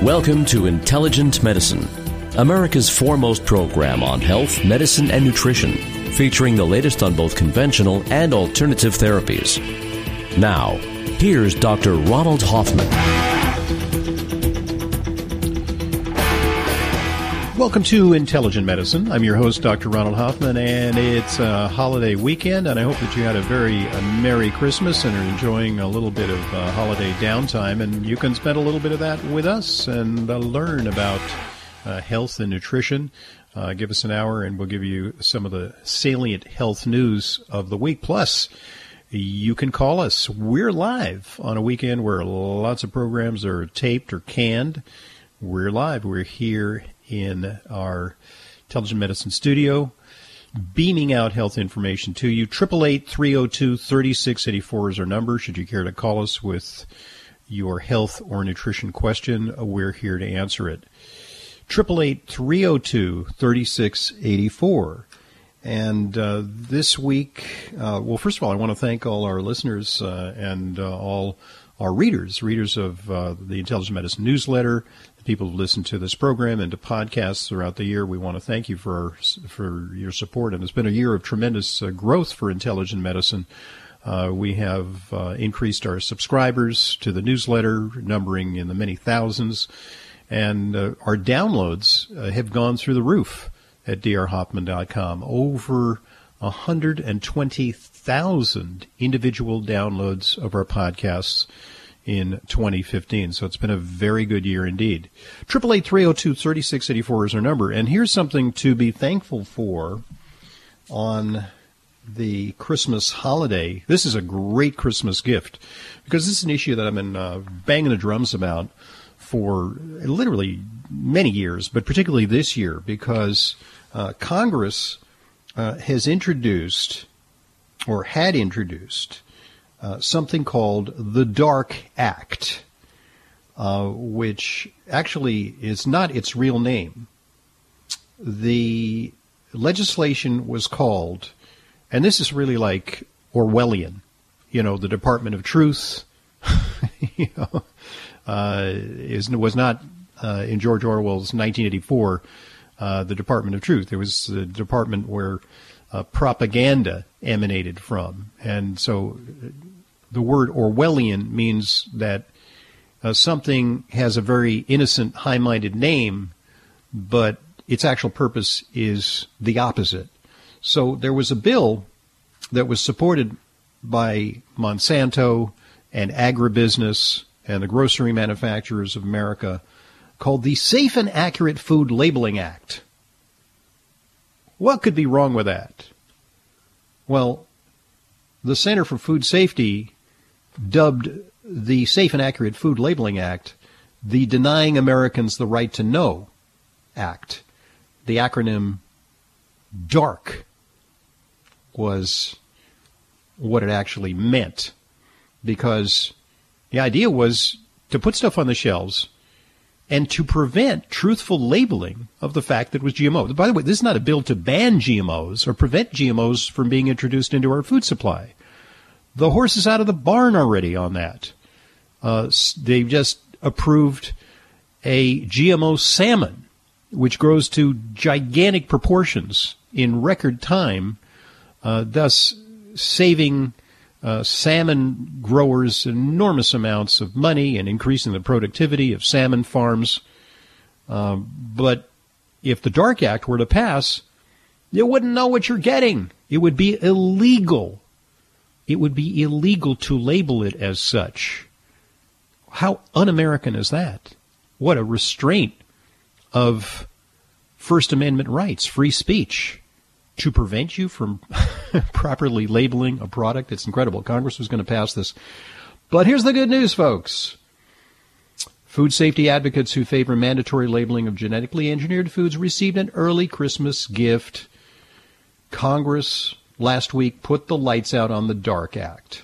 Welcome to Intelligent Medicine, America's foremost program on health, medicine, and nutrition, featuring the latest on both conventional and alternative therapies. Now, here's Dr. Ronald Hoffman. Welcome to Intelligent Medicine. I'm your host, Dr. Ronald Hoffman, and it's a holiday weekend, and I hope that you had a very Merry Christmas and are enjoying a little bit of holiday downtime, and you can spend a little bit of that with us and learn about health and nutrition. Give us an hour, and we'll give you some of the salient health news of the week. Plus, you can call us. We're live on a weekend where lots of programs are taped or canned. We're live. We're here in our Intelligent Medicine studio, beaming out health information to you. 888-302-3684 is our number. Should you care to call us with your health or nutrition question, we're here to answer it. 888-302-3684. And this week, well, first of all, I want to thank all our listeners and all our readers of the Intelligent Medicine newsletter, the people who listen to this program and to podcasts throughout the year. We want to thank you for your support. And it's been a year of tremendous growth for Intelligent Medicine. We have increased our subscribers to the newsletter, numbering in the many thousands. And our downloads have gone through the roof at drhoffman.com. Over 120,000 individual downloads of our podcasts in 2015. So it's been a very good year indeed. 888-302-3684 is our number. And here's something to be thankful for on the Christmas holiday. This is a great Christmas gift because this is an issue that I've been banging the drums about for literally many years, but particularly this year because Congress has introduced or had introduced something called the DARK Act, which actually is not its real name. The legislation was called, and this is really like Orwellian, the Department of Truth, was not in George Orwell's 1984, the Department of Truth. It was the department where propaganda emanated from. And so the word Orwellian means that something has a very innocent, high-minded name, but its actual purpose is the opposite. So there was a bill that was supported by Monsanto and agribusiness and the grocery manufacturers of America called the Safe and Accurate Food Labeling Act. What could be wrong with that? Well, the Center for Food Safety dubbed the Safe and Accurate Food Labeling Act the Denying Americans the Right to Know Act. The acronym DARK was what it actually meant, because the idea was to put stuff on the shelves and to prevent truthful labeling of the fact that it was GMO. By the way, this is not a bill to ban GMOs or prevent GMOs from being introduced into our food supply. The horse is out of the barn already on that. They've just approved a GMO salmon, which grows to gigantic proportions in record time, thus saving salmon growers enormous amounts of money and increasing the productivity of salmon farms. But if the DARK Act were to pass, you wouldn't know what you're getting. It would be illegal. It would be illegal to label it as such. How un-American is that? What a restraint of First Amendment rights, free speech, to prevent you from properly labeling a product. It's incredible. Congress was going to pass this. But here's the good news, folks. Food safety advocates who favor mandatory labeling of genetically engineered foods received an early Christmas gift. Congress last week put the lights out on the DARK Act.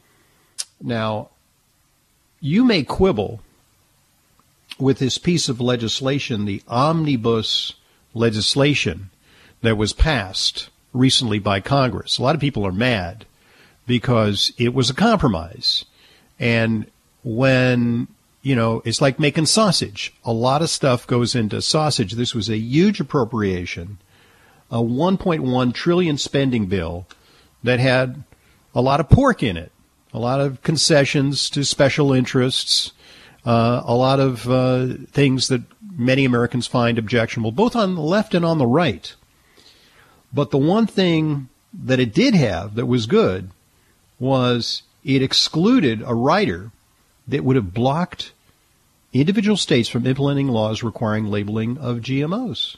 Now, you may quibble with this piece of legislation, the omnibus legislation that was passed recently by Congress. A lot of people are mad because it was a compromise. And when it's like making sausage. A lot of stuff goes into sausage. This was a huge appropriation, a 1.1 trillion spending bill that had a lot of pork in it, a lot of concessions to special interests, a lot of things that many Americans find objectionable, both on the left and on the right. But the one thing that it did have that was good was it excluded a rider that would have blocked individual states from implementing laws requiring labeling of GMOs.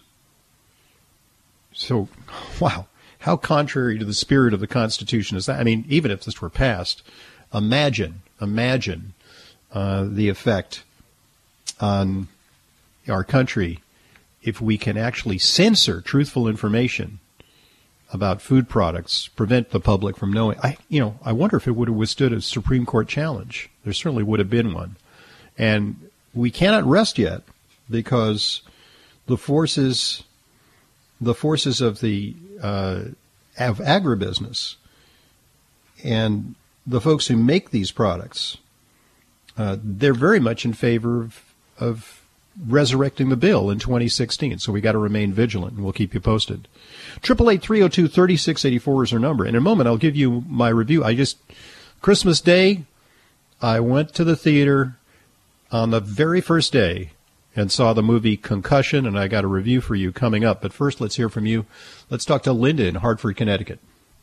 So, wow, how contrary to the spirit of the Constitution is that? I mean, even if this were passed, imagine the effect on our country if we can actually censor truthful information about food products, prevent the public from knowing. I wonder if it would have withstood a Supreme Court challenge. There certainly would have been one. And we cannot rest yet because the forces of the of agribusiness and the folks who make these products, they're very much in favor of resurrecting the bill in 2016. So we got to remain vigilant, and we'll keep you posted. 888-302-3684 is our number. In a moment, I'll give you my review. Christmas Day, I went to the theater on the very first day and saw the movie Concussion, and I got a review for you coming up. But first, let's hear from you. Let's talk to Linda in Hartford, Connecticut.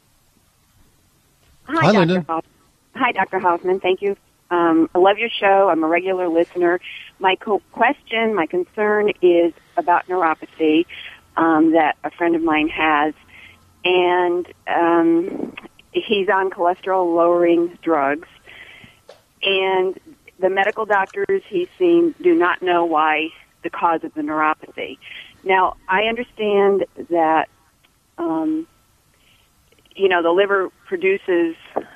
Hi, Linda. Hi, Dr. Hoffman. Thank you. I love your show. I'm a regular listener. My question, my concern is about neuropathy that a friend of mine has, and he's on cholesterol-lowering drugs, and the medical doctors he's seen do not know why the cause of the neuropathy. Now, I understand that, the liver produces,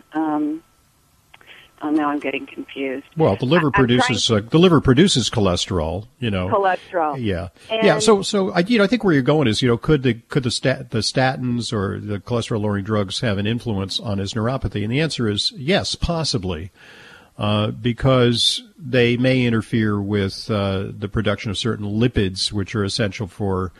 now I'm getting confused. Well, the liver produces cholesterol. Cholesterol. Yeah, yeah. So I think where you're going is, could the statins or the cholesterol lowering drugs have an influence on his neuropathy? And the answer is yes, possibly, because they may interfere with the production of certain lipids, which are essential for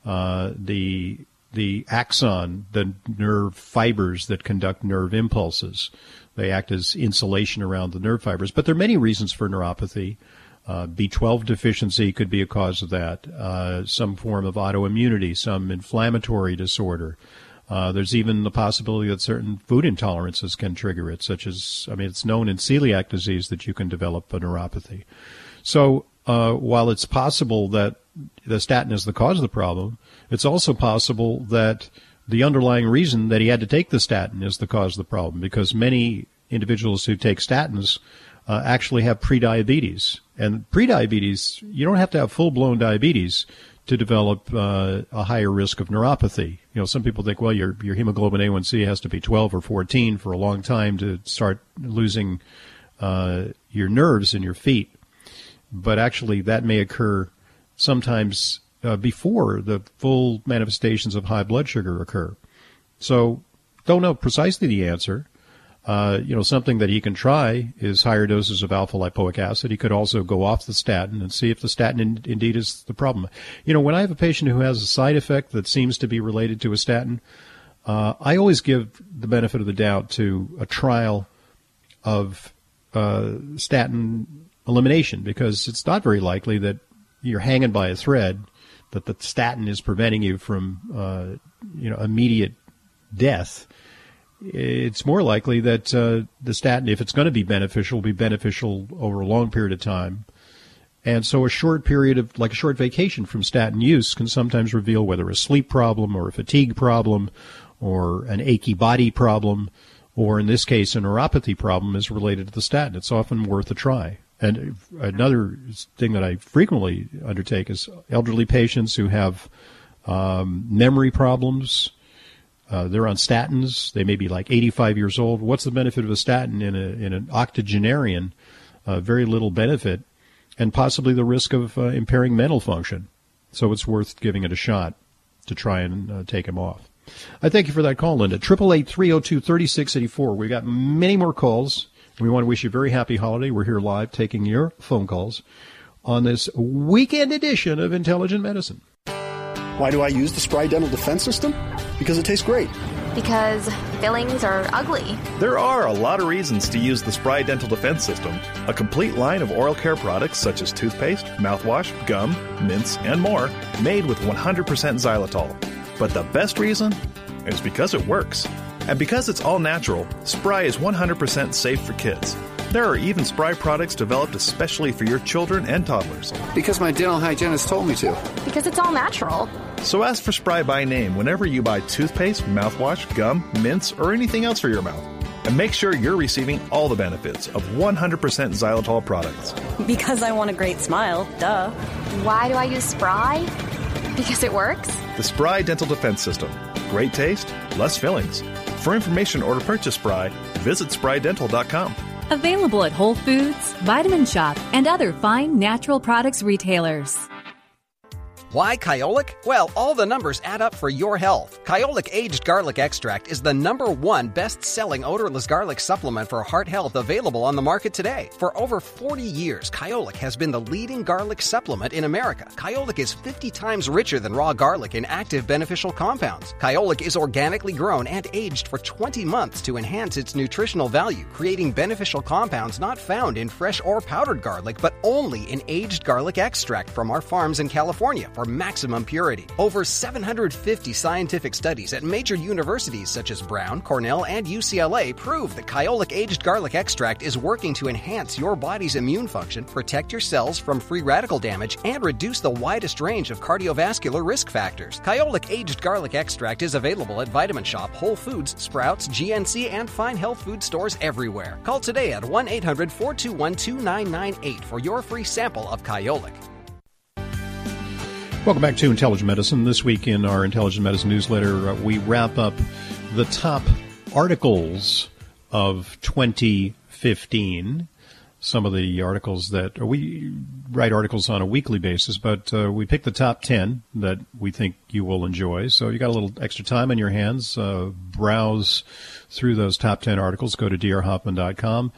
the axon, the nerve fibers that conduct nerve impulses. They act as insulation around the nerve fibers. But there are many reasons for neuropathy. B12 deficiency could be a cause of that. Some form of autoimmunity, some inflammatory disorder. There's even the possibility that certain food intolerances can trigger it, such as, it's known in celiac disease that you can develop a neuropathy. So while it's possible that the statin is the cause of the problem, it's also possible that the underlying reason that he had to take the statin is the cause of the problem, because many individuals who take statins actually have prediabetes. And prediabetes, you don't have to have full-blown diabetes to develop a higher risk of neuropathy. Some people think, well, your hemoglobin A1C has to be 12 or 14 for a long time to start losing your nerves in your feet. But actually, that may occur sometimes before the full manifestations of high blood sugar occur. So don't know precisely the answer. Something that he can try is higher doses of alpha-lipoic acid. He could also go off the statin and see if the statin indeed is the problem. When I have a patient who has a side effect that seems to be related to a statin, I always give the benefit of the doubt to a trial of statin elimination, because it's not very likely that you're hanging by a thread, that the statin is preventing you from, immediate death. It's more likely that the statin, if it's going to be beneficial, will be beneficial over a long period of time. And so a short period of, like a short vacation from statin use, can sometimes reveal whether a sleep problem or a fatigue problem or an achy body problem, or in this case, a neuropathy problem is related to the statin. It's often worth a try. And another thing that I frequently undertake is elderly patients who have memory problems. They're on statins. They may be like 85 years old. What's the benefit of a statin in an octogenarian? Very little benefit, and possibly the risk of impairing mental function. So it's worth giving it a shot to try and take him off. I thank you for that call, Linda. 888-302-3684. We've got many more calls. We want to wish you a very happy holiday. We're here live taking your phone calls on this weekend edition of Intelligent Medicine. Why do I use the Spry Dental Defense System? Because it tastes great. Because fillings are ugly. There are a lot of reasons to use the Spry Dental Defense System, a complete line of oral care products such as toothpaste, mouthwash, gum, mints, and more, made with 100% xylitol. But the best reason is because it works. And because it's all natural, Spry is 100% safe for kids. There are even Spry products developed especially for your children and toddlers. Because my dental hygienist told me to. Because it's all natural. So ask for Spry by name whenever you buy toothpaste, mouthwash, gum, mints, or anything else for your mouth. And make sure you're receiving all the benefits of 100% xylitol products. Because I want a great smile, duh. Why do I use Spry? Because it works? The Spry Dental Defense System. Great taste, less fillings. For information or to purchase Spry, visit sprydental.com. Available at Whole Foods, Vitamin Shop, and other fine natural products retailers. Why Kyolic? Well, all the numbers add up for your health. Kyolic Aged Garlic Extract is the #1 best-selling odorless garlic supplement for heart health available on the market today. For over 40 years, Kyolic has been the leading garlic supplement in America. Kyolic is 50 times richer than raw garlic in active beneficial compounds. Kyolic is organically grown and aged for 20 months to enhance its nutritional value, creating beneficial compounds not found in fresh or powdered garlic, but only in aged garlic extract from our farms in California for maximum purity. Over 750 scientific studies at major universities such as Brown, Cornell, and UCLA prove that Kyolic Aged Garlic Extract is working to enhance your body's immune function, protect your cells from free radical damage, and reduce the widest range of cardiovascular risk factors. Kyolic Aged Garlic Extract is available at Vitamin Shop, Whole Foods, Sprouts, GNC, and fine health food stores everywhere. Call today at 1-800-421-2998 for your free sample of Kyolic. Welcome back to Intelligent Medicine. This week in our Intelligent Medicine newsletter, we wrap up the top articles of 2015. Some of the articles that we write articles on a weekly basis, but we pick the top 10 that we think you will enjoy. So you got a little extra time on your hands. Browse through those top 10 articles. Go to drhoffman.com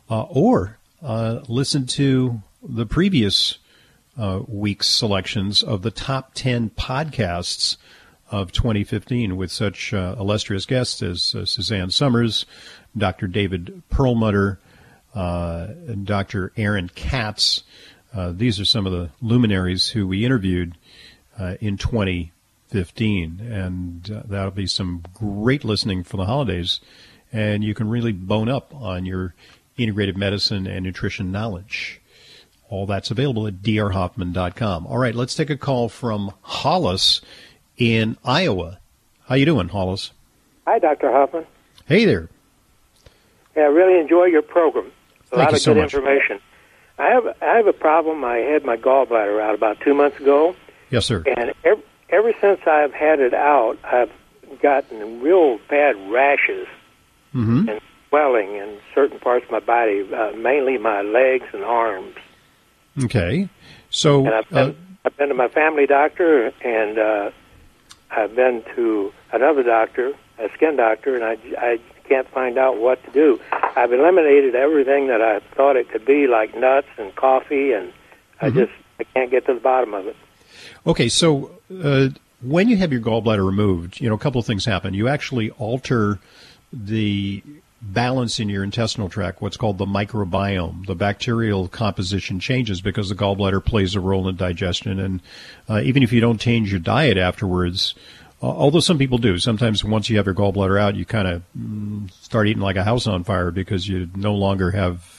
or listen to the previous week's selections of the top 10 podcasts of 2015 with such illustrious guests as Suzanne Summers, Dr. David Perlmutter, and Dr. Aaron Katz. These are some of the luminaries who we interviewed in 2015, and that'll be some great listening for the holidays, and you can really bone up on your integrative medicine and nutrition knowledge. All that's available at drhoffman.com. All right, let's take a call from Hollis in Iowa. How you doing, Hollis? Hi, Dr. Hoffman. Hey there. Yeah, I really enjoy your program. A lot of so good much. information. I have a problem. I had my gallbladder out about 2 months ago. Yes, sir. And ever since I've had it out, I've gotten real bad rashes and swelling in certain parts of my body, mainly my legs and arms. Okay. So and I've been to my family doctor, and I've been to another doctor, a skin doctor, and I can't find out what to do. I've eliminated everything that I thought it could be, like nuts and coffee, and I can't get to the bottom of it. Okay, so when you have your gallbladder removed, a couple of things happen. You actually alter the balance in your intestinal tract, what's called the microbiome. The bacterial composition changes because the gallbladder plays a role in digestion. And even if you don't change your diet afterwards, although some people do, sometimes once you have your gallbladder out, you kind of start eating like a house on fire because you no longer have,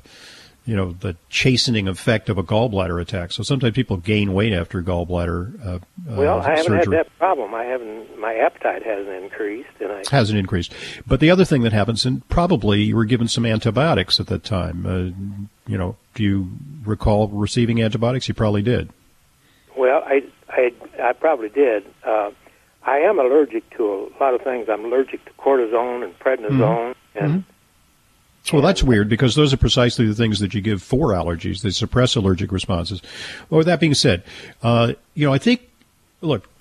the chastening effect of a gallbladder attack. So sometimes people gain weight after gallbladder well, I haven't surgery. had that problem. My appetite hasn't increased. Hasn't increased. But the other thing that happens, and probably you were given some antibiotics at that time. Do you recall receiving antibiotics? You probably did. Well, I probably did. I am allergic to a lot of things. I'm allergic to cortisone and prednisone. And well, that's weird because those are precisely the things that you give for allergies. They suppress allergic responses. Well, with that being said, I think, look,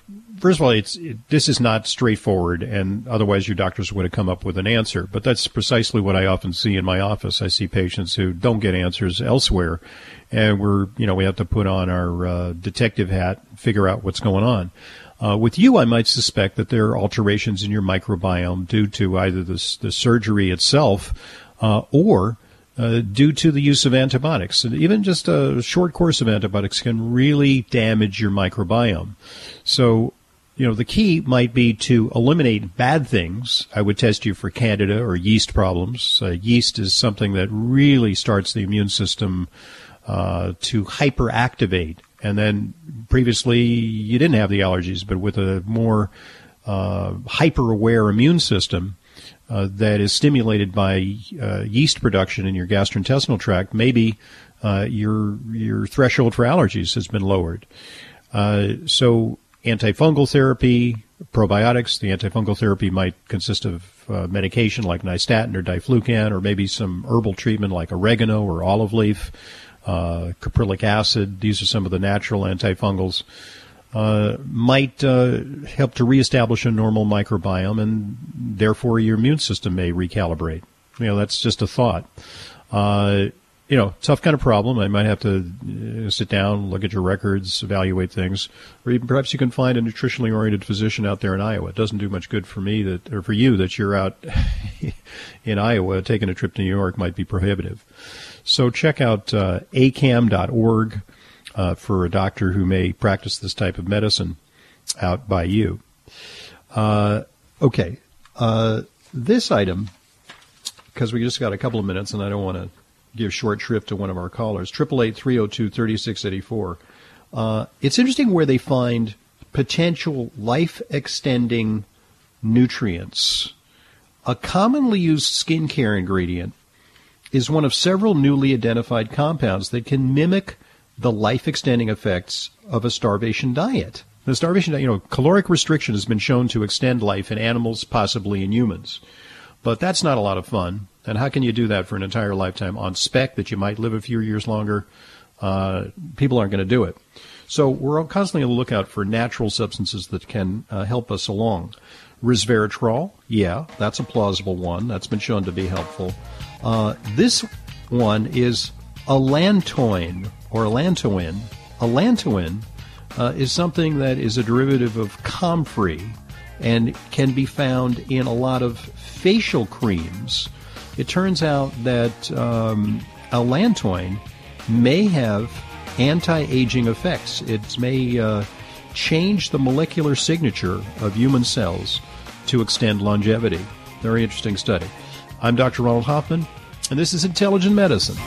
first of all, this is not straightforward, and otherwise your doctors would have come up with an answer. But that's precisely what I often see in my office. I see patients who don't get answers elsewhere, and we have to put on our detective hat, figure out what's going on. With you, I might suspect that there are alterations in your microbiome due to either the surgery itself or due to the use of antibiotics. And even just a short course of antibiotics can really damage your microbiome. So, the key might be to eliminate bad things. I would test you for Candida or yeast problems. Yeast is something that really starts the immune system to hyperactivate. And then previously you didn't have the allergies, but with a more hyper-aware immune system that is stimulated by yeast production in your gastrointestinal tract, maybe your threshold for allergies has been lowered. So antifungal therapy, probiotics, the antifungal therapy might consist of medication like nystatin or diflucan, or maybe some herbal treatment like oregano or olive leaf, caprylic acid. These are some of the natural antifungals. Might help to reestablish a normal microbiome, and therefore your immune system may recalibrate. That's just a thought. Tough kind of problem. I might have to sit down, look at your records, evaluate things, or even perhaps you can find a nutritionally oriented physician out there in Iowa. It doesn't do much good for me or for you that you're out in Iowa. Taking a trip to New York might be prohibitive. So check out acam.org for a doctor who may practice this type of medicine out by you. Okay. This item, because we just got a couple of minutes and I don't want to give short shrift to one of our callers, 888-302-3684. It's interesting where they find potential life-extending nutrients. A commonly used skincare ingredient is one of several newly identified compounds that can mimic the life-extending effects of a starvation diet. The starvation diet, caloric restriction has been shown to extend life in animals, possibly in humans. But that's not a lot of fun. And how can you do that for an entire lifetime on spec that you might live a few years longer? People aren't going to do it. So we're constantly on the lookout for natural substances that can help us along. Resveratrol, yeah, that's a plausible one. That's been shown to be helpful. This one is allantoin, or allantoin. Allantoin is something that is a derivative of comfrey and can be found in a lot of facial creams. It turns out that allantoin may have anti-aging effects. It may change the molecular signature of human cells to extend longevity. Very interesting study. I'm Dr. Ronald Hoffman, and this is Intelligent Medicine.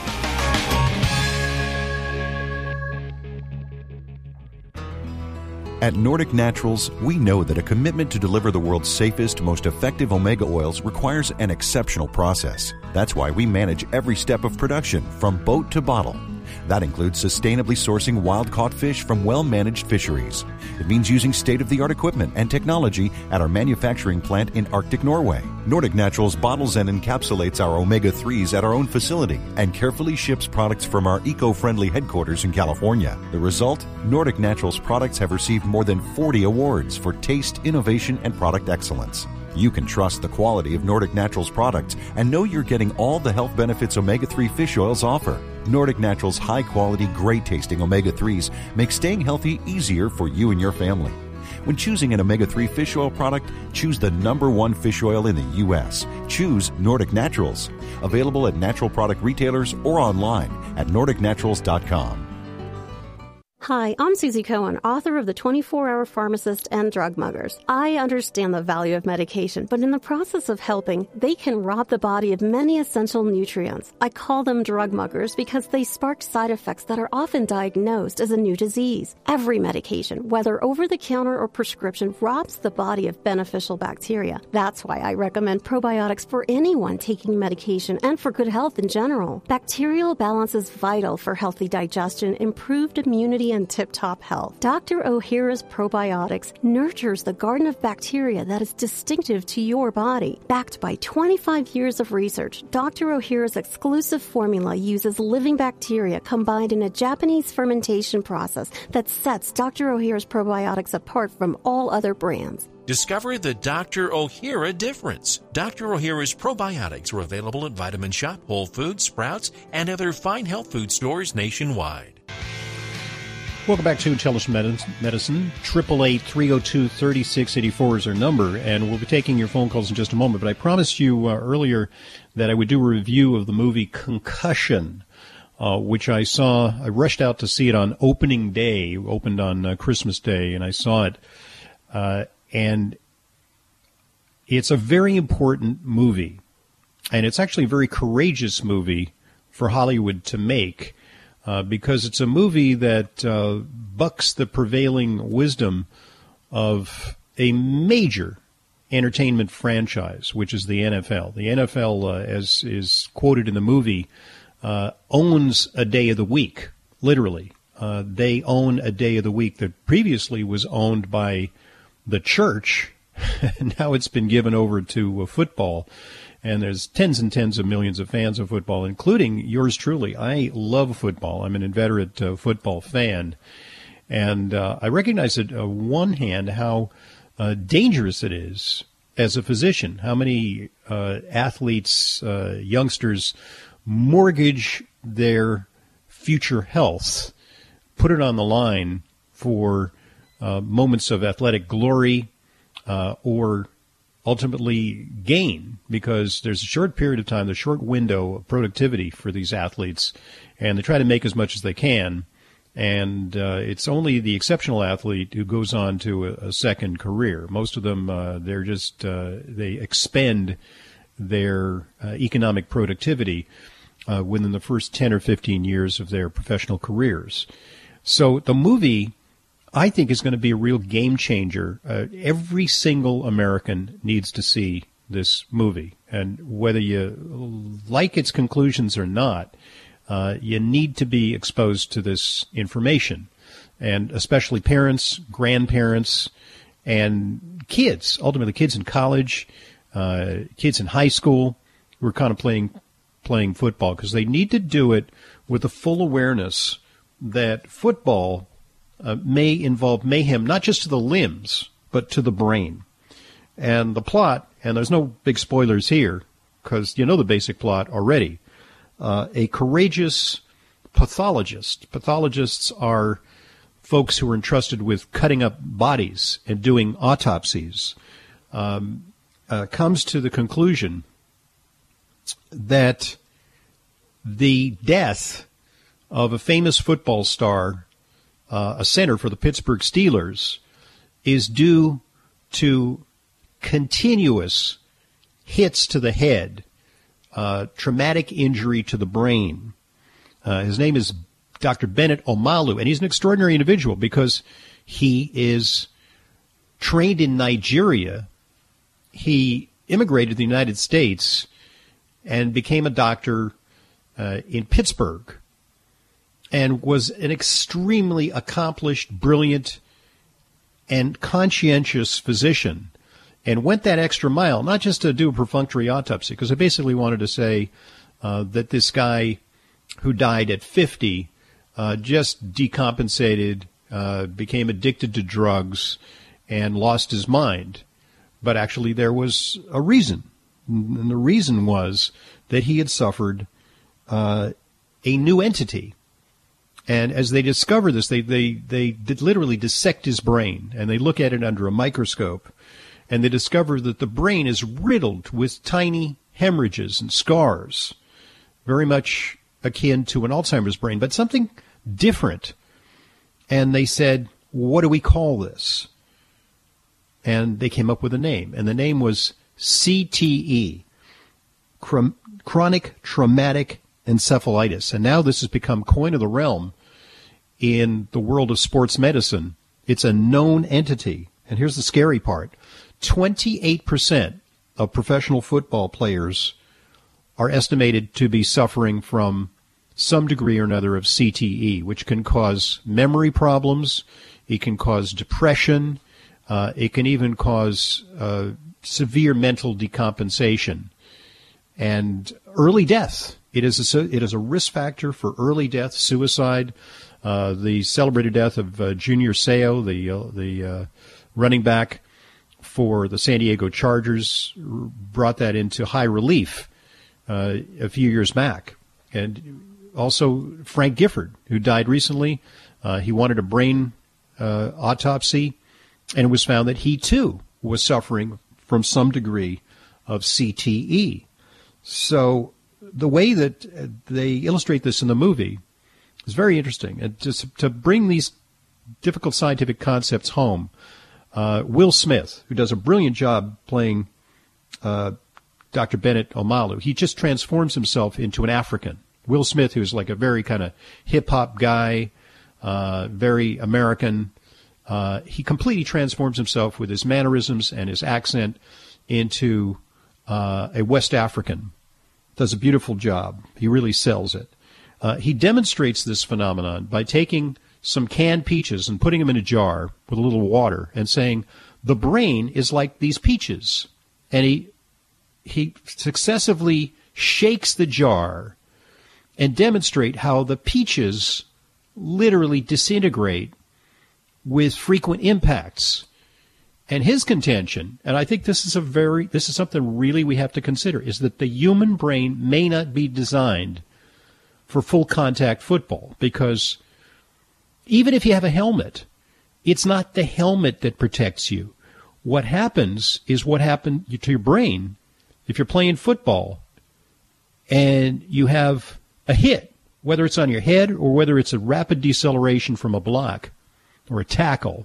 At Nordic Naturals, we know that a commitment to deliver the world's safest, most effective omega oils requires an exceptional process. That's why we manage every step of production, from boat to bottle. That includes sustainably sourcing wild-caught fish from well-managed fisheries. It means using state-of-the-art equipment and technology at our manufacturing plant in Arctic Norway. Nordic Naturals bottles and encapsulates our omega-3s at our own facility and carefully ships products from our eco-friendly headquarters in California. The result? Nordic Naturals products have received more than 40 awards for taste, innovation, and product excellence. You can trust the quality of Nordic Naturals products and know you're getting all the health benefits omega-3 fish oils offer. Nordic Naturals' high-quality, great-tasting omega-3s make staying healthy easier for you and your family. When choosing an omega-3 fish oil product, choose the #1 fish oil in the U.S. Choose Nordic Naturals. Available at natural product retailers or online at NordicNaturals.com. Hi, I'm Susie Cohen, author of The 24-Hour Pharmacist and Drug Muggers. I understand the value of medication, but in the process of helping, they can rob the body of many essential nutrients. I call them drug muggers because they spark side effects that are often diagnosed as a new disease. Every medication, whether over-the-counter or prescription, robs the body of beneficial bacteria. That's why I recommend probiotics for anyone taking medication and for good health in general. Bacterial balance is vital for healthy digestion, improved immunity, and in tip-top health. Dr. O'Hara's Probiotics nurtures the garden of bacteria that is distinctive to your body. Backed by 25 years of research, Dr. O'Hara's exclusive formula uses living bacteria combined in a Japanese fermentation process that sets Dr. O'Hara's Probiotics apart from all other brands. Discover the Dr. O'Hara difference. Dr. O'Hara's probiotics are available at Vitamin Shoppe, Whole Foods, Sprouts, and other fine health food stores nationwide. Welcome back to Intelligent Medicine. 888-302-3684 is our number, and we'll be taking your phone calls in just a moment. But I promised you earlier that I would do a review of the movie Concussion, which I saw. I rushed out to see it on opening day, opened on Christmas Day, and I saw it. And it's a very important movie, and it's actually a very courageous movie for Hollywood to make, because it's a movie that bucks the prevailing wisdom of a major entertainment franchise, which is the NFL. The NFL, as is quoted in the movie, owns a day of the week, literally. They own a day of the week that previously was owned by the church. Now it's been given over to football, and there's tens and tens of millions of fans of football, including yours truly. I love football. I'm an inveterate football fan, and I recognize at one hand how dangerous it is as a physician, how many athletes, youngsters, mortgage their future health, put it on the line for moments of athletic glory or ultimately gain, because there's a short period of time, the short window of productivity for these athletes, and they try to make as much as they can. And it's only the exceptional athlete who goes on to a second career. Most of them, they're just, they expend their economic productivity within the first 10 or 15 years of their professional careers. So the movie, I think, is going to be a real game changer. Every single American needs to see this movie. And whether you like its conclusions or not, you need to be exposed to this information. And especially parents, grandparents, and kids, ultimately kids in college, kids in high school who are contemplating playing football, because they need to do it with the full awareness that football may involve mayhem, not just to the limbs, but to the brain. And the plot, and there's no big spoilers here, because you know the basic plot already. A courageous pathologist. Pathologists are folks who are entrusted with cutting up bodies and doing autopsies. Comes to the conclusion that the death of a famous football star, a center for the Pittsburgh Steelers, is due to continuous hits to the head, traumatic injury to the brain. His name is Dr. Bennett Omalu, and he's an extraordinary individual because he is trained in Nigeria. He immigrated to the United States and became a doctor in Pittsburgh, and was an extremely accomplished, brilliant, and conscientious physician, and went that extra mile, not just to do a perfunctory autopsy, because I basically wanted to say that this guy who died at 50 just decompensated, became addicted to drugs, and lost his mind. But actually there was a reason, and the reason was that he had suffered a new entity. And as they discover this, they literally dissect his brain, and they look at it under a microscope, and they discover that the brain is riddled with tiny hemorrhages and scars, very much akin to an Alzheimer's brain, but something different. And they said, what do we call this? And they came up with a name, and the name was CTE, chronic traumatic encephalitis. And now this has become coin of the realm in the world of sports medicine. It's a known entity. And here's the scary part. 28% of professional football players are estimated to be suffering from some degree or another of CTE, which can cause memory problems. It can cause depression. It can even cause severe mental decompensation and early death. It is a risk factor for early death, suicide. The celebrated death of Junior Seau, the running back for the San Diego Chargers, brought that into high relief a few years back. And also Frank Gifford, who died recently. He wanted a brain autopsy, and it was found that he, too, was suffering from some degree of CTE. So the way that they illustrate this in the movie is very interesting. And to bring these difficult scientific concepts home, Will Smith, who does a brilliant job playing Dr. Bennett Omalu, he just transforms himself into an African. Will Smith, who's like a very kind of hip-hop guy, very American, he completely transforms himself with his mannerisms and his accent into a West African. Does a beautiful job. He really sells it. He demonstrates this phenomenon by taking some canned peaches and putting them in a jar with a little water and saying, the brain is like these peaches. And he successively shakes the jar and demonstrate how the peaches literally disintegrate with frequent impacts. And his contention, and I think this is something really we have to consider, is that the human brain may not be designed for full contact football, because even if you have a helmet, it's not the helmet that protects you. What happens is what happened to your brain if you're playing football and you have a hit, whether it's on your head or whether it's a rapid deceleration from a block or a tackle,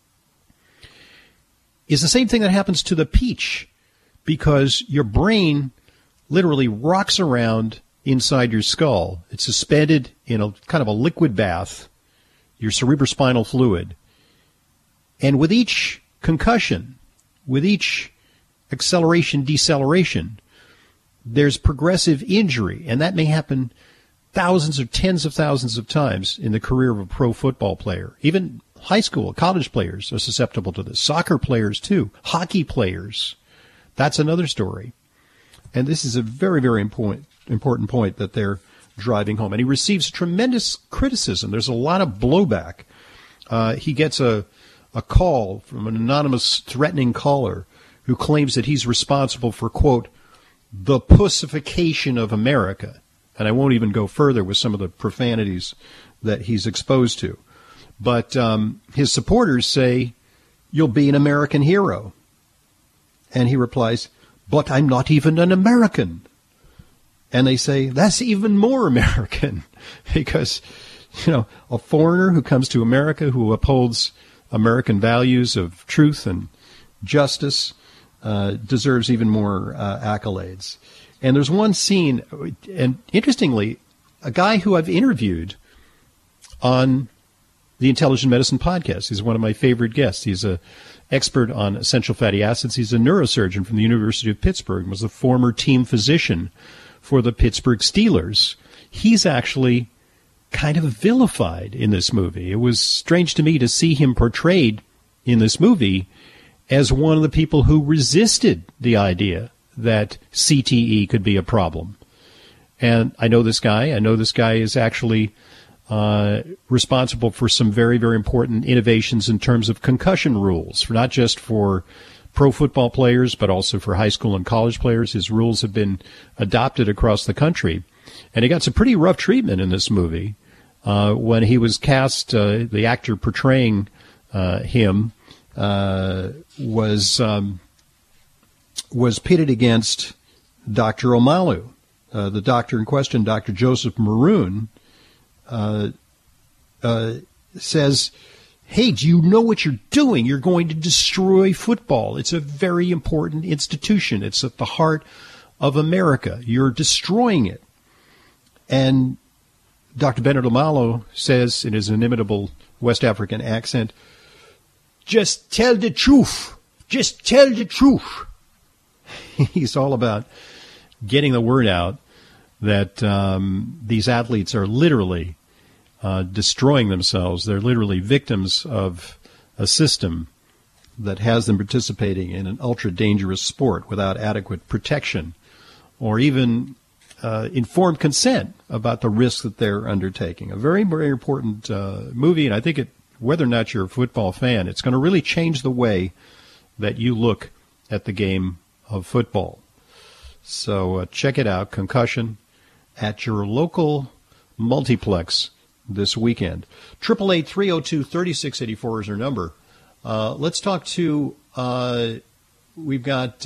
is the same thing that happens to the peach, because your brain literally rocks around inside your skull. It's suspended in a kind of a liquid bath, your cerebrospinal fluid. And with each concussion, with each acceleration, deceleration, there's progressive injury, and that may happen thousands or tens of thousands of times in the career of a pro football player. Even high school, college players are susceptible to this. Soccer players, too. Hockey players. That's another story. And this is a very, very important point that they're driving home. And he receives tremendous criticism. There's a lot of blowback. He gets a call from an anonymous threatening caller who claims that he's responsible for, quote, the pussification of America. And I won't even go further with some of the profanities that he's exposed to. But his supporters say, you'll be an American hero. And he replies, but I'm not even an American. And they say, that's even more American. Because, a foreigner who comes to America, who upholds American values of truth and justice, deserves even more accolades. And there's one scene, and interestingly, a guy who I've interviewed on the Intelligent Medicine podcast. He's one of my favorite guests. He's an expert on essential fatty acids. He's a neurosurgeon from the University of Pittsburgh and was the former team physician for the Pittsburgh Steelers. He's actually kind of vilified in this movie. It was strange to me to see him portrayed in this movie as one of the people who resisted the idea that CTE could be a problem. And I know this guy. I know this guy is actually responsible for some very, very important innovations in terms of concussion rules, for not just for pro football players, but also for high school and college players. His rules have been adopted across the country. And he got some pretty rough treatment in this movie. When he was cast, the actor portraying him was pitted against Dr. Omalu. The doctor in question, Dr. Joseph Maroon, says, hey, do you know what you're doing? You're going to destroy football. It's a very important institution. It's at the heart of America. You're destroying it. And Dr. Bennett Omalu says in his inimitable West African accent, just tell the truth. Just tell the truth. He's all about getting the word out that these athletes are literally destroying themselves. They're literally victims of a system that has them participating in an ultra-dangerous sport without adequate protection or even informed consent about the risks that they're undertaking. A very, very important movie, and I think whether or not you're a football fan, it's going to really change the way that you look at the game of football. So check it out, Concussion, at your local multiplex this weekend. 888-302-3684 is our number. Let's talk to, we've got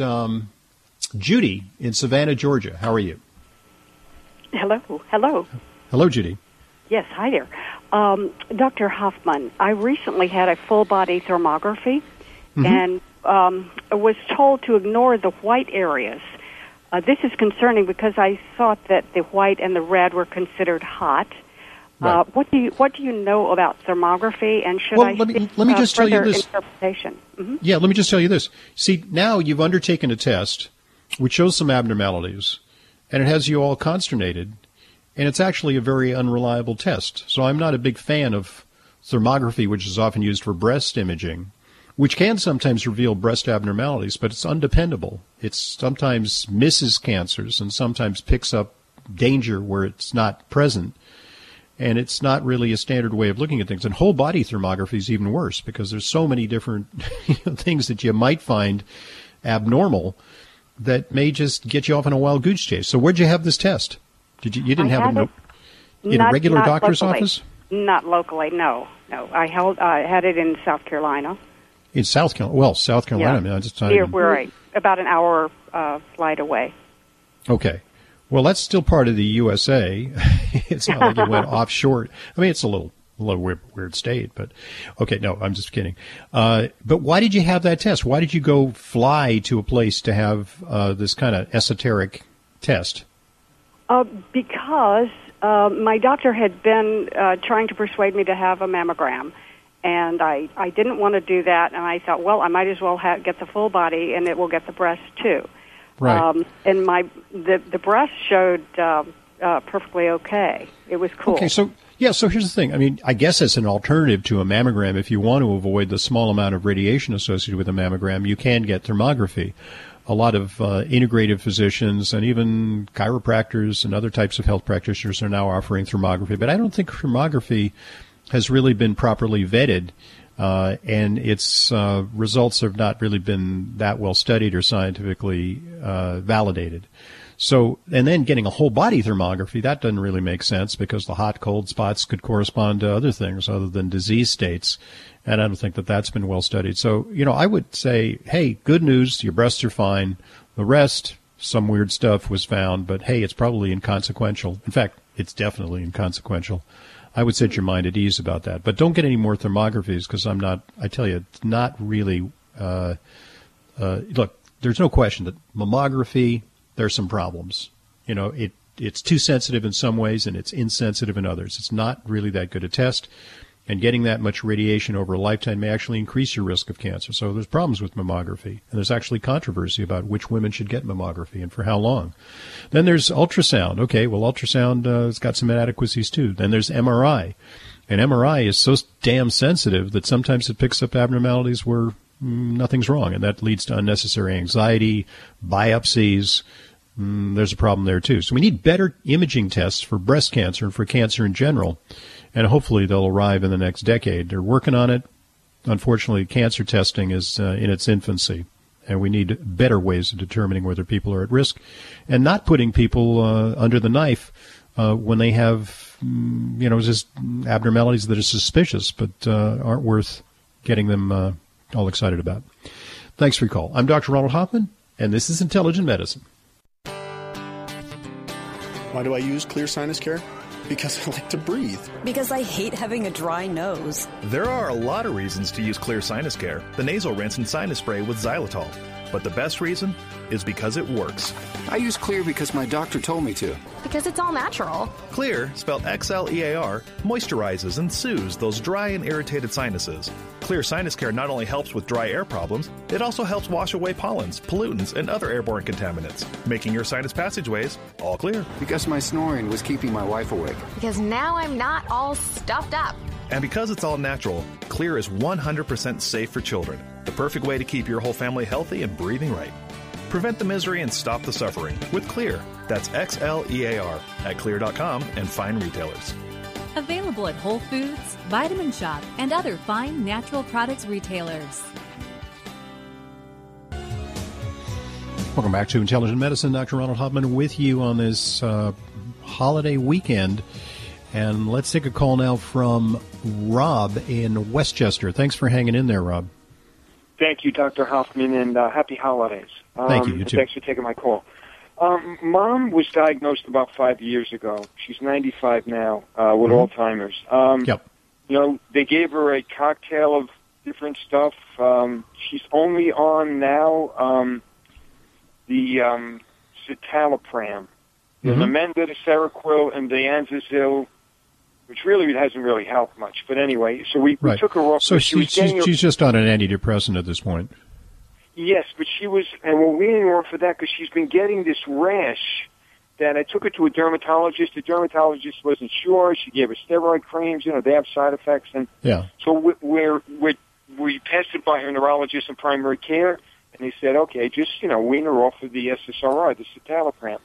Judy in Savannah, Georgia. How are you? Hello. Hello, Judy. Yes, hi there. Dr. Hoffman, I recently had a full-body thermography and was told to ignore the white areas. This is concerning because I thought that the white and the red were considered hot. Right. What do you know about thermography, and should let me just tell you this. Interpretation? Mm-hmm. Yeah, let me just tell you this. See, now you've undertaken a test which shows some abnormalities, and it has you all consternated, and it's actually a very unreliable test. So I'm not a big fan of thermography, which is often used for breast imaging, which can sometimes reveal breast abnormalities, but it's undependable. It sometimes misses cancers and sometimes picks up danger where it's not present. And it's not really a standard way of looking at things. And whole body thermography is even worse because there's so many different things that you might find abnormal that may just get you off on a wild goose chase. So where'd you have this test? You didn't have it in a regular doctor's office? Not locally, no. I had it in South Carolina. In South Carolina? Well, South Carolina. Yeah. I mean, we're about an hour flight away. Okay. Well, that's still part of the USA. It's not like it went offshore. I mean, it's a little weird state, but okay. No, I'm just kidding. But why did you have that test? Why did you go fly to a place to have this kind of esoteric test? Because my doctor had been trying to persuade me to have a mammogram, and I didn't want to do that. And I thought, well, I might as well get the full body, and it will get the breast too. Right. And the breast showed perfectly okay. It was cool. Okay, so here's the thing. I mean, I guess as an alternative to a mammogram, if you want to avoid the small amount of radiation associated with a mammogram, you can get thermography. A lot of integrative physicians and even chiropractors and other types of health practitioners are now offering thermography. But I don't think thermography has really been properly vetted. And its results have not really been that well studied or scientifically validated. So, and then getting a whole body thermography, that doesn't really make sense because the hot, cold spots could correspond to other things other than disease states. And I don't think that that's been well studied. So, I would say, hey, good news, your breasts are fine. The rest, some weird stuff was found, but hey, it's probably inconsequential. In fact, it's definitely inconsequential. I would set your mind at ease about that. But don't get any more thermographies because I tell you, it's not really, look, there's no question that mammography, there's some problems. It's too sensitive in some ways and it's insensitive in others. It's not really that good a test. And getting that much radiation over a lifetime may actually increase your risk of cancer. So there's problems with mammography. And there's actually controversy about which women should get mammography and for how long. Then there's ultrasound. Okay, well, ultrasound has got some inadequacies too. Then there's MRI. And MRI is so damn sensitive that sometimes it picks up abnormalities where nothing's wrong. And that leads to unnecessary anxiety, biopsies. There's a problem there too. So we need better imaging tests for breast cancer and for cancer in general. And hopefully they'll arrive in the next decade. They're working on it. Unfortunately, cancer testing is in its infancy, and we need better ways of determining whether people are at risk and not putting people under the knife when they have, just abnormalities that are suspicious but aren't worth getting them all excited about. Thanks for your call. I'm Dr. Ronald Hoffman, and this is Intelligent Medicine. Why do I use Clear Sinus Care? Because I like to breathe. Because I hate having a dry nose. There are a lot of reasons to use Clear Sinus Care, the nasal rinse and sinus spray with xylitol. But the best reason is because it works. I use Clear because my doctor told me to. Because it's all natural. Clear, spelled Xlear, moisturizes and soothes those dry and irritated sinuses. Clear Sinus Care not only helps with dry air problems, it also helps wash away pollens, pollutants, and other airborne contaminants, making your sinus passageways all clear. Because my snoring was keeping my wife awake. Because now I'm not all stuffed up. And because it's all natural, Clear is 100% safe for children. The perfect way to keep your whole family healthy and breathing right. Prevent the misery and stop the suffering with Clear. That's Xlear at Clear.com and fine retailers. Available at Whole Foods, Vitamin Shop, and other fine natural products retailers. Welcome back to Intelligent Medicine. Dr. Ronald Hoffman with you on this holiday weekend. And let's take a call now from Rob in Westchester. Thanks for hanging in there, Rob. Thank you, Dr. Hoffman, and happy holidays. Thank you. You too. Thanks for taking my call. Mom was diagnosed about 5 years ago. She's 95 now with Alzheimer's. Yep. You know, they gave her a cocktail of different stuff. She's only on now the citalopram, the Namenda, the Seroquel, and the Anzazil, which really hasn't really helped much. But anyway, so we took her off. So she's just on an antidepressant at this point. Yes, but she was, and we're weaning her off for that because she's been getting this rash that I took her to a dermatologist. The dermatologist wasn't sure. She gave her steroid creams. You know, they have side effects. And so we passed it by her neurologist in primary care, and they said, okay, just, you know, wean her off of the SSRI, the citalopram.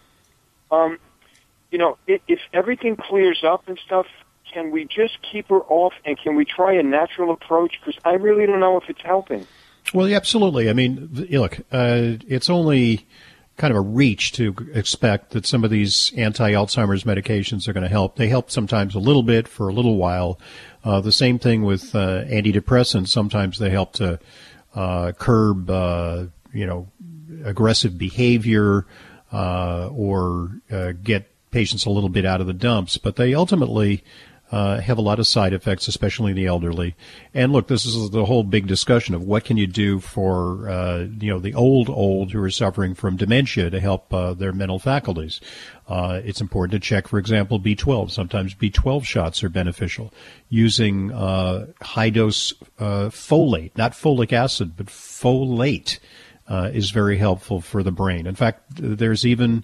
You know, if everything clears up and stuff, can we just keep her off, and can we try a natural approach? Because I really don't know if it's helping. Well, yeah, absolutely. I mean, look, it's only kind of a reach to expect that some of these anti-Alzheimer's medications are going to help. They help sometimes a little bit for a little while. The same thing with antidepressants. Sometimes they help to curb, aggressive behavior or get patients a little bit out of the dumps. But they ultimately have a lot of side effects, especially in the elderly. And look, this is the whole big discussion of what can you do for, the old who are suffering from dementia to help their mental faculties. It's important to check, for example, B12. Sometimes B12 shots are beneficial. Using high-dose folate, not folic acid, but folate, is very helpful for the brain. In fact, there's even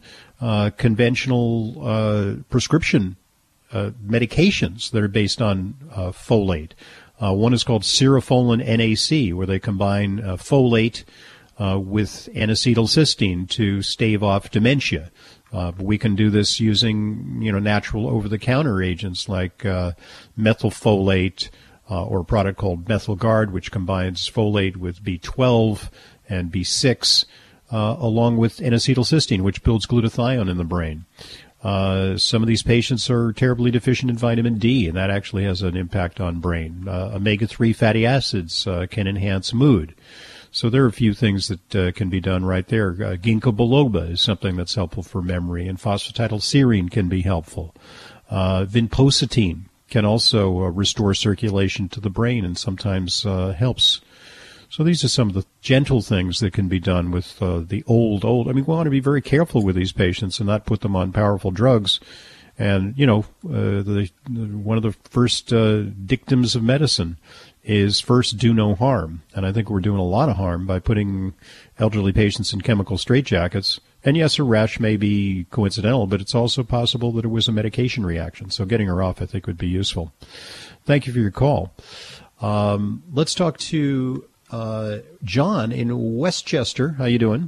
conventional prescription medications that are based on folate. One is called Serofolin NAC, where they combine folate with N-acetylcysteine to stave off dementia. We can do this using, natural over-the-counter agents like methylfolate or a product called MethylGuard, which combines folate with B12 and B6, along with N-acetylcysteine, which builds glutathione in the brain. Some of these patients are terribly deficient in vitamin D, and that actually has an impact on brain. Omega-3 fatty acids can enhance mood. So there are a few things that can be done right there. Ginkgo biloba is something that's helpful for memory, and phosphatidylserine can be helpful. Vinpocetine can also restore circulation to the brain and sometimes helps. So these are some of the gentle things that can be done with the old. I mean, we want to be very careful with these patients and not put them on powerful drugs. And, one of the first dictums of medicine is first do no harm. And I think we're doing a lot of harm by putting elderly patients in chemical straitjackets. And yes, a rash may be coincidental, but it's also possible that it was a medication reaction. So getting her off, I think, would be useful. Thank you for your call. Let's talk to John in Westchester. How you doing?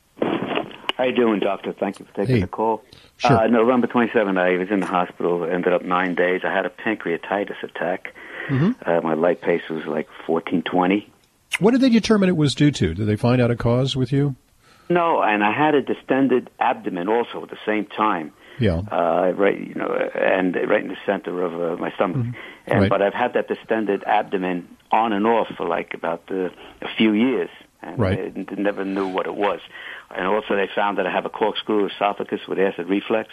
How you doing, doctor? Thank you for taking the call. Sure. November 27th, I was in the hospital. Ended up 9 days. I had a pancreatitis attack. My lipase was like 1420. What did they determine it was due to? Did they find out a cause with you? No, and I had a distended abdomen also at the same time. Yeah. Right in the center of my stomach. But I've had that distended abdomen on and off for like about a few years, and I never knew what it was. And also they found that I have a corkscrew esophagus with acid reflux.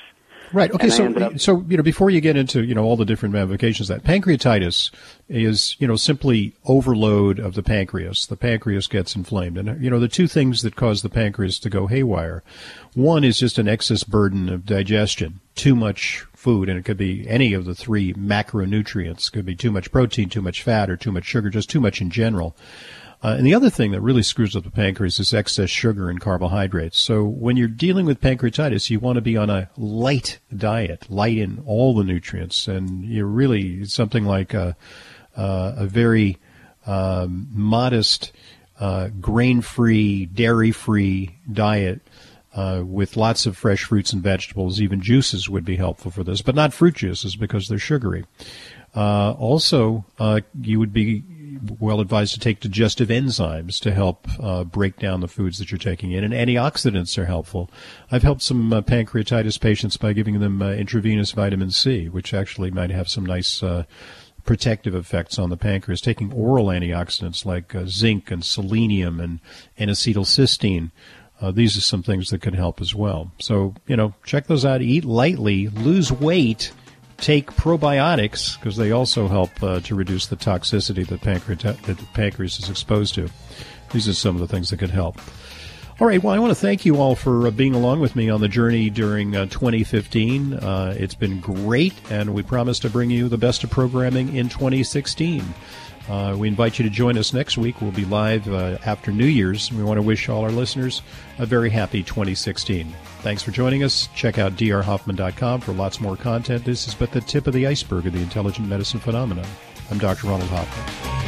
Right. Okay. So before you get into all the different ramifications, that pancreatitis is simply overload of the pancreas. The pancreas gets inflamed, and the two things that cause the pancreas to go haywire. One is just an excess burden of digestion, too much food, and it could be any of the three macronutrients. It could be too much protein, too much fat, or too much sugar, just too much in general. And the other thing that really screws up the pancreas is excess sugar and carbohydrates. So when you're dealing with pancreatitis, you want to be on a light diet, light in all the nutrients, and you're really something like a very modest, grain-free, dairy-free diet with lots of fresh fruits and vegetables. Even juices would be helpful for this, but not fruit juices because they're sugary. Also, you would be well advised to take digestive enzymes to help break down the foods that you're taking in, and antioxidants are helpful. I've helped some pancreatitis patients by giving them intravenous vitamin C, which actually might have some nice protective effects on the pancreas. Taking oral antioxidants like zinc and selenium and N-acetylcysteine, these are some things that can help as well. So, check those out. Eat lightly, lose weight, take probiotics, because they also help to reduce the toxicity that the pancreas is exposed to. These are some of the things that could help. All right, well, I want to thank you all for being along with me on the journey during 2015. It's been great, and we promise to bring you the best of programming in 2016. We invite you to join us next week. We'll be live after New Year's. We want to wish all our listeners a very happy 2016. Thanks for joining us. Check out drhoffman.com for lots more content. This is but the tip of the iceberg of the intelligent medicine phenomenon. I'm Dr. Ronald Hoffman.